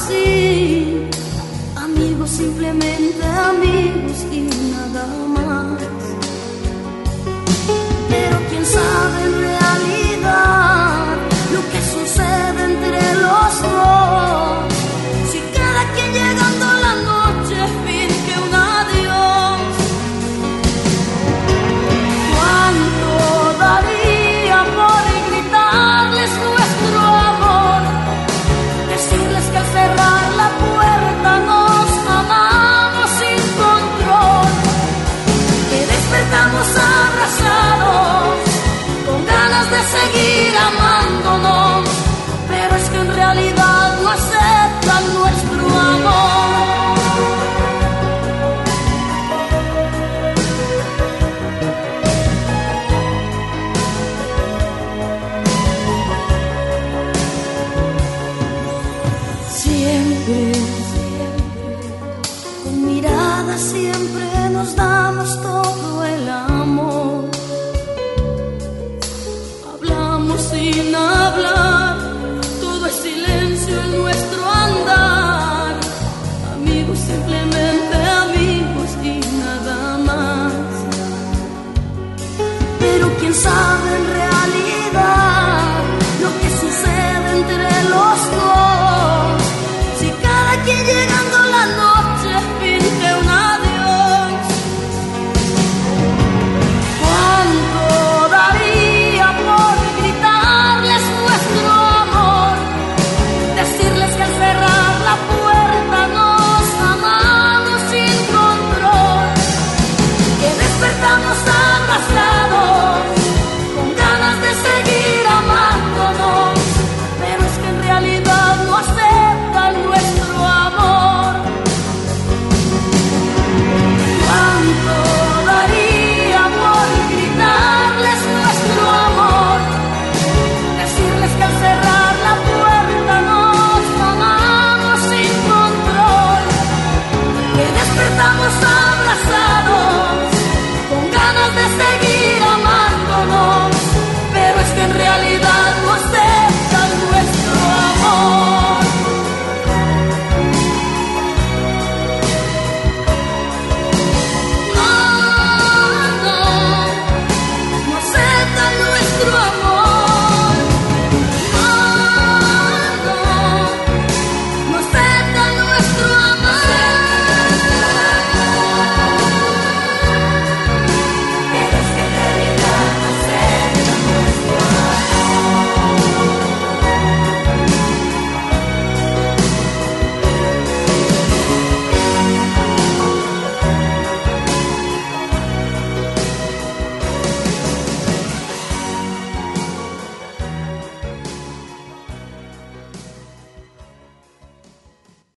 así, amigos, simplemente amigos y nada más. Pero quién sabe en realidad lo que sucede entre los dos, si cada quien llegando la noche finge un adiós. ¿Cuánto daría por gritarles nuestro amor? Decirles que al cerrar la puerta nos amamos sin control, que despertamos abrazados con ganas de seguir amándonos, pero es que en realidad no aceptan nuestro amor. Siempre, con mirada siempre